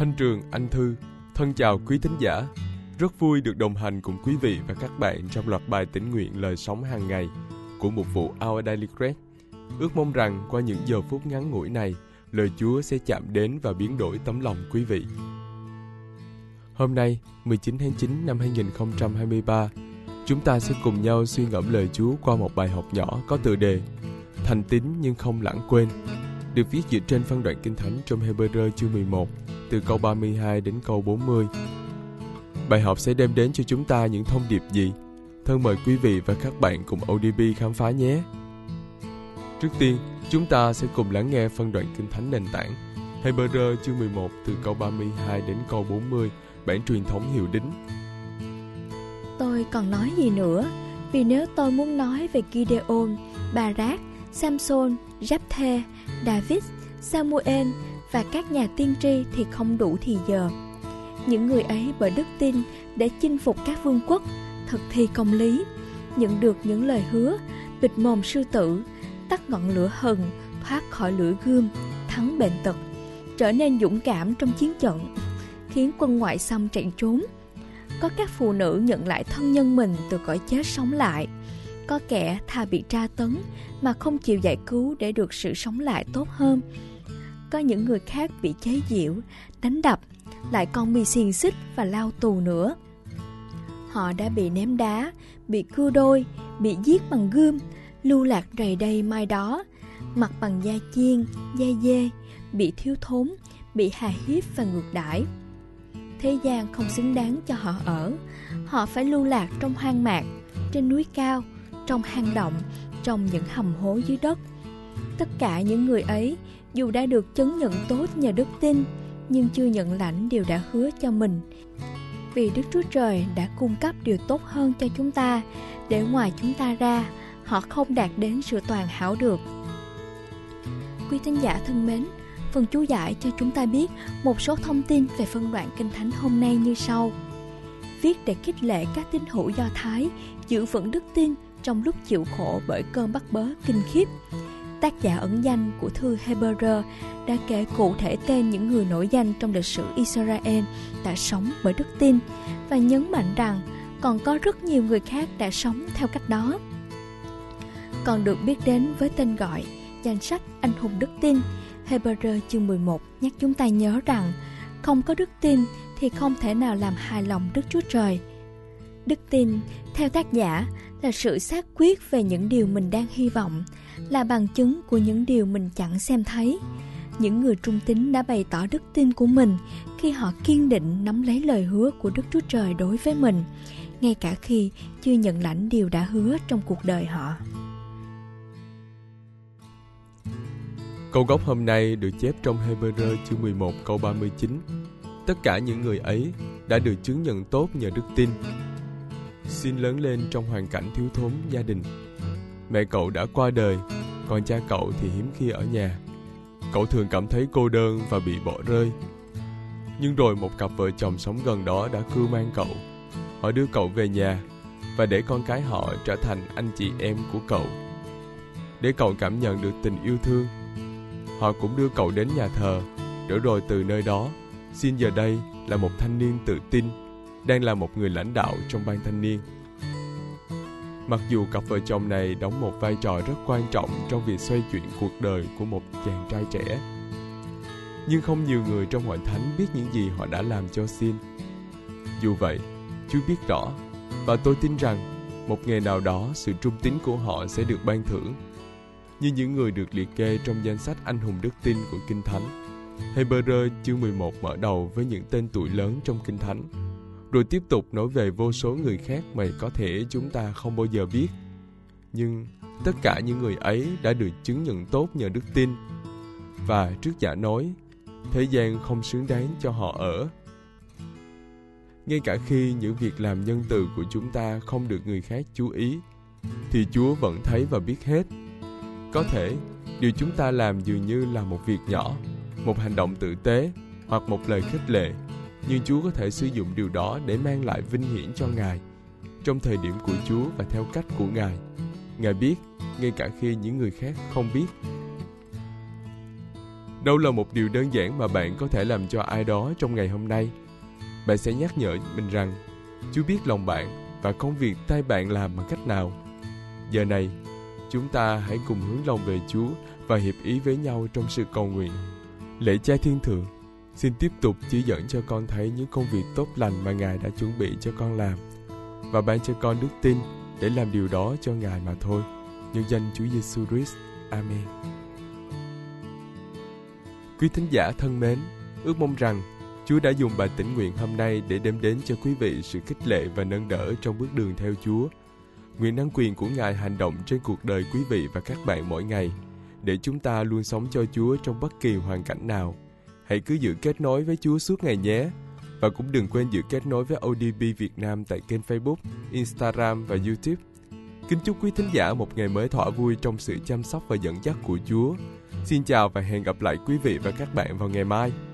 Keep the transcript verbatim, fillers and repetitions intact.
Thanh Trường, Anh Thư, thân chào quý thính giả. Rất vui được đồng hành cùng quý vị và các bạn trong loạt bài tĩnh nguyện lời sống hàng ngày của mục vụ Our Daily Bread. Ước mong rằng qua những giờ phút ngắn ngủi này, lời Chúa sẽ chạm đến và biến đổi tấm lòng quý vị. Hôm nay, mười chín tháng chín năm hai nghìn không trăm hai mươi ba, chúng ta sẽ cùng nhau suy ngẫm lời Chúa qua một bài học nhỏ có tựa đề Thành tín nhưng không lãng quên, được viết dựa trên phân đoạn Kinh Thánh trong Hebrew chương mười một, từ câu ba mươi hai đến câu bốn mươi. Bài học sẽ đem đến cho chúng ta những thông điệp gì? Thân mời quý vị và các bạn cùng ô đê bê khám phá nhé! Trước tiên, chúng ta sẽ cùng lắng nghe phân đoạn Kinh Thánh nền tảng Hebrew chương mười một từ câu ba mươi hai đến câu bốn mươi, bản truyền thống Hiệu Đính. Tôi còn nói gì nữa? Vì nếu tôi muốn nói về Gideon, Barak, Samson, Jephthê, David, Samuel và các nhà tiên tri thì không đủ thì giờ. Những người ấy bởi đức tin để chinh phục các vương quốc, thực thi công lý, nhận được những lời hứa, bịt mồm sư tử, tắt ngọn lửa hừng, thoát khỏi lưỡi gươm, thắng bệnh tật, trở nên dũng cảm trong chiến trận, khiến quân ngoại xâm chạy trốn. Có các phụ nữ nhận lại thân nhân mình từ cõi chết sống lại. Có kẻ thà bị tra tấn mà không chịu giải cứu để được sự sống lại tốt hơn. Có những người khác bị chế giễu, đánh đập, lại còn bị xiềng xích và lao tù nữa. Họ đã bị ném đá, bị cưa đôi, bị giết bằng gươm, lưu lạc rầy đây mai đó, mặc bằng da chiên, da dê, bị thiếu thốn, bị hà hiếp và ngược đãi. Thế gian không xứng đáng cho họ ở. Họ phải lưu lạc trong hoang mạc, trên núi cao, trong hang động, trong những hầm hố dưới đất. Tất cả những người ấy, dù đã được chứng nhận tốt nhờ đức tin, nhưng chưa nhận lãnh điều đã hứa cho mình. Vì Đức Chúa Trời đã cung cấp điều tốt hơn cho chúng ta, để ngoài chúng ta ra, họ không đạt đến sự toàn hảo được. Quý thính giả thân mến, phần chú giải cho chúng ta biết một số thông tin về phân đoạn Kinh Thánh hôm nay như sau. Viết để khích lệ các tín hữu Do Thái giữ vững đức tin trong lúc chịu khổ bởi cơn bắt bớ kinh khiếp. Tác giả ẩn danh của thư Hebrew đã kể cụ thể tên những người nổi danh trong lịch sử Israel đã sống bởi đức tin, và nhấn mạnh rằng còn có rất nhiều người khác đã sống theo cách đó. Còn được biết đến với tên gọi danh sách anh hùng đức tin, Hebrew chương mười một nhắc chúng ta nhớ rằng không có đức tin thì không thể nào làm hài lòng Đức Chúa Trời. Đức tin, theo tác giả, là sự xác quyết về những điều mình đang hy vọng, là bằng chứng của những điều mình chẳng xem thấy. Những người trung tín đã bày tỏ đức tin của mình khi họ kiên định nắm lấy lời hứa của Đức Chúa Trời đối với mình, ngay cả khi chưa nhận lãnh điều đã hứa trong cuộc đời họ. Câu gốc hôm nay được chép trong Hebrew chương mười một câu ba mươi chín. Tất cả những người ấy đã được chứng nhận tốt nhờ đức tin. Xin lớn lên trong hoàn cảnh thiếu thốn gia đình. Mẹ cậu đã qua đời, còn cha cậu thì hiếm khi ở nhà. Cậu thường cảm thấy cô đơn và bị bỏ rơi. Nhưng rồi một cặp vợ chồng sống gần đó đã cưu mang cậu. Họ đưa cậu về nhà và để con cái họ trở thành anh chị em của cậu. Để cậu cảm nhận được tình yêu thương, họ cũng đưa cậu đến nhà thờ, để rồi từ nơi đó, xin giờ đây là một thanh niên tự tin, đang là một người lãnh đạo trong ban thanh niên. Mặc dù cặp vợ chồng này đóng một vai trò rất quan trọng trong việc xoay chuyển cuộc đời của một chàng trai trẻ, nhưng không nhiều người trong hội thánh biết những gì họ đã làm cho Sin. Dù vậy, Chúa biết rõ, và tôi tin rằng một ngày nào đó sự trung tín của họ sẽ được ban thưởng, như những người được liệt kê trong danh sách anh hùng đức tin của Kinh Thánh. Hebrew chương mười một mở đầu với những tên tuổi lớn trong Kinh Thánh, rồi tiếp tục nói về vô số người khác mà có thể chúng ta không bao giờ biết. Nhưng tất cả những người ấy đã được chứng nhận tốt nhờ đức tin. Và trước giả nói, thế gian không xứng đáng cho họ ở. Ngay cả khi những việc làm nhân từ của chúng ta không được người khác chú ý, thì Chúa vẫn thấy và biết hết. Có thể, điều chúng ta làm dường như là một việc nhỏ, một hành động tử tế hoặc một lời khích lệ, nhưng Chúa có thể sử dụng điều đó để mang lại vinh hiển cho Ngài trong thời điểm của Chúa và theo cách của Ngài. Ngài biết, ngay cả khi những người khác không biết. Đâu là một điều đơn giản mà bạn có thể làm cho ai đó trong ngày hôm nay? Bạn sẽ nhắc nhở mình rằng Chúa biết lòng bạn và công việc tay bạn làm bằng cách nào. Giờ này, chúng ta hãy cùng hướng lòng về Chúa và hiệp ý với nhau trong sự cầu nguyện. Lạy Cha Thiên Thượng, xin tiếp tục chỉ dẫn cho con thấy những công việc tốt lành mà Ngài đã chuẩn bị cho con làm, và ban cho con đức tin để làm điều đó cho Ngài mà thôi. Nhân danh Chúa Giêsu Christ. Amen. Quý thính giả thân mến, ước mong rằng Chúa đã dùng bài tĩnh nguyện hôm nay để đem đến cho quý vị sự khích lệ và nâng đỡ trong bước đường theo Chúa. Nguyện năng quyền của Ngài hành động trên cuộc đời quý vị và các bạn mỗi ngày, để chúng ta luôn sống cho Chúa trong bất kỳ hoàn cảnh nào. Hãy cứ giữ kết nối với Chúa suốt ngày nhé. Và cũng đừng quên giữ kết nối với ô đê bê Việt Nam tại kênh Facebook, Instagram và YouTube. Kính chúc quý thính giả một ngày mới thỏa vui trong sự chăm sóc và dẫn dắt của Chúa. Xin chào và hẹn gặp lại quý vị và các bạn vào ngày mai.